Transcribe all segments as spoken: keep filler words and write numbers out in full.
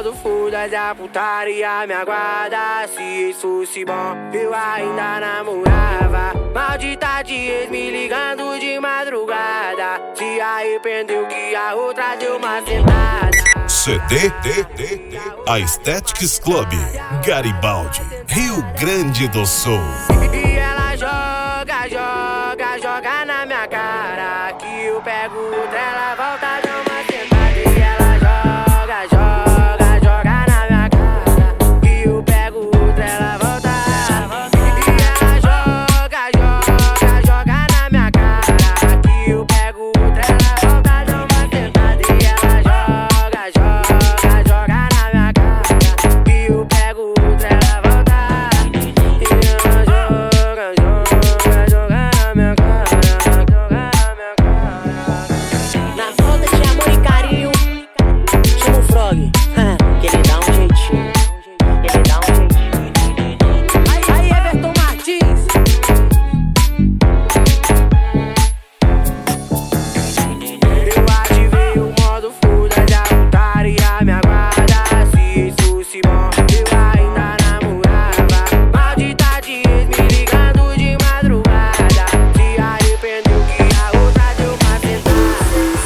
modo fuda da putaria me aguarda. Se isso fosse bom, eu ainda namorava. Maldita de ex me ligando de madrugada. Se arrependeu que a outra deu uma sentada. C D A Aesthetics Club, Garibaldi, Rio Grande do Sul. E ela joga, joga, joga na minha cara. Que eu pego outra, ela volta, dá uma sentada. E ela joga, joga, joga na minha cara. Que eu pego outra, ela volta. E ela joga, joga, joga na minha cara. Que eu pego outra, ela volta, dá uma sentada. E ela joga, joga, joga na minha cara. Que eu pego outra, ela volta. E ela joga, joga, joga na minha cara. Joga na minha cara. Na falta de amor e carinho, chama o Frog, que ele dá um jeitinho. Ele dá um jeitinho. Aí, aí, Everton Martins. Eu ativei o modo fuda da putaria me aguarda. Se isso fosse bom, eu ainda namorava. Maldita de ex me ligando de madrugada. Se arrependeu que a outra deu uma sentada.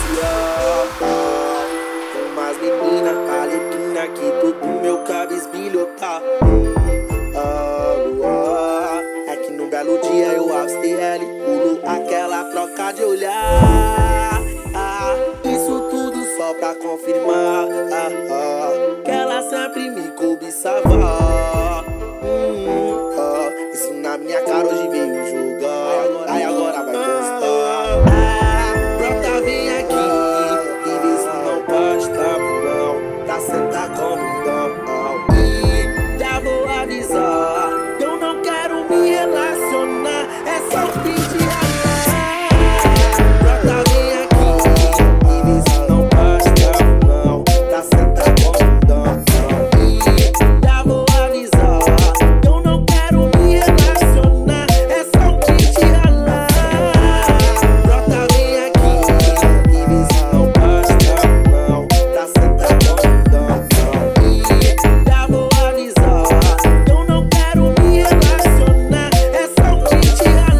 Com umas meninas, alequina que todo meu cabisbilho tá. Ah, ah, é que num belo dia eu avistei ela e pulo aquela troca de olhar. Ah, isso tudo só pra confirmar ah, ah, que ela sempre me cobiçava. Hum, ah, isso na minha cara hoje veio jogar. Aí agora vai constar. Ah, brota, vem aqui e vê se não basta, não. Pra sentar como não. E já vou avisar, eu não quero me relacionar. É só pedir a brota, vem aqui e vê se não basta, não. Pra sentar como não. E já vou avisar, eu não quero me relacionar. É só pedir a brota, vem aqui e vê se não basta, não. Pra sentar como não. E já vou avisar, eu não quero me relacionar. É só pedir a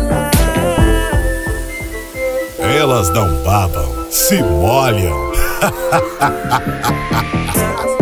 Elas não babam, se molham.